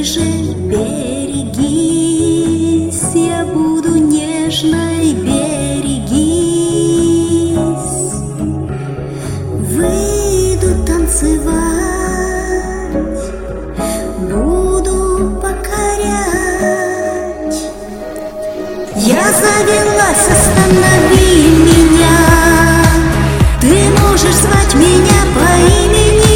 ближе, берегись, я буду нежной, берегись. Выйду танцевать, буду покорять. Я завелась, останови меня. Ты можешь звать меня по имени.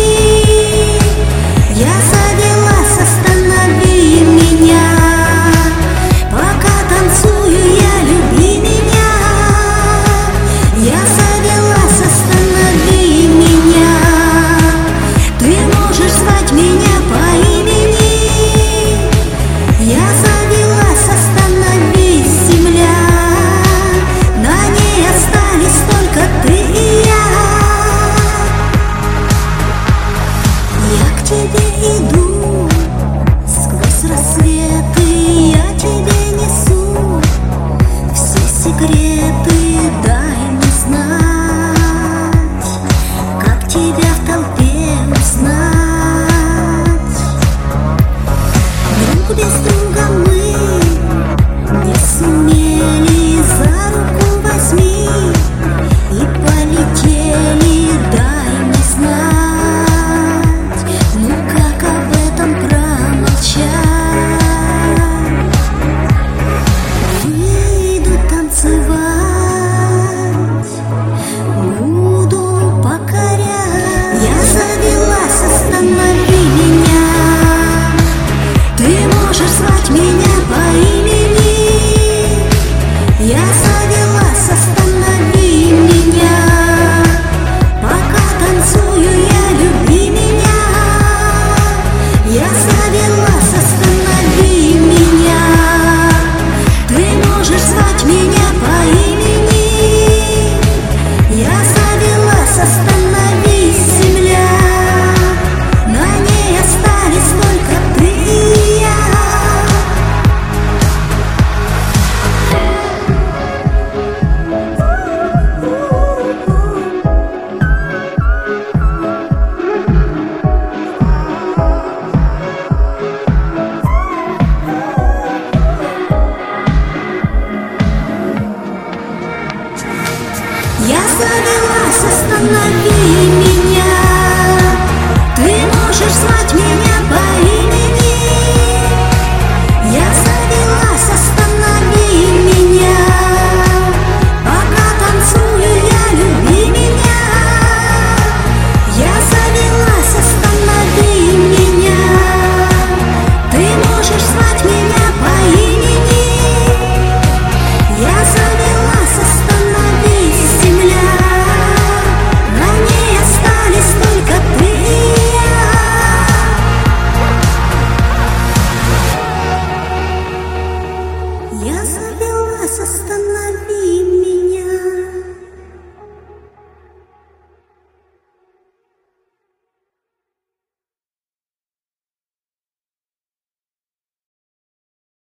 Я завелась, останови меня. Пока танцую я, люби меня. Я завелась, останови меня. Ты можешь звать меня по имени. Я завелась, остановись, земля. На ней остались только ты и я. Я к тебе иду сквозь рассветы, я тебе несу все секреты. Дай мне знать, как тебя в толпе узнать. Друг без друга мы не сумели, за руку возьми и полетели. Дай мне знать, ну как об этом промолчать. Выйду танцевать, буду покорять. Я завелась, останови меня. Ты можешь звать меня по имени. Я завелась, останови меня. Пока танцую я, люби меня. Я завелась, останови меня. Ты можешь звать меня по имени. Я завелась, остановись, земля. На ней остались только ты и я. Я завелась, останови меня. Ты можешь звать меня по имени. Я завелась, останови меня. Пока танцую я, люби меня. Я завелась, останови меня. Ты можешь звать меня по имени. Я завелась, остановись, земля. На ней остались только ты и я. Я завелась, остановись.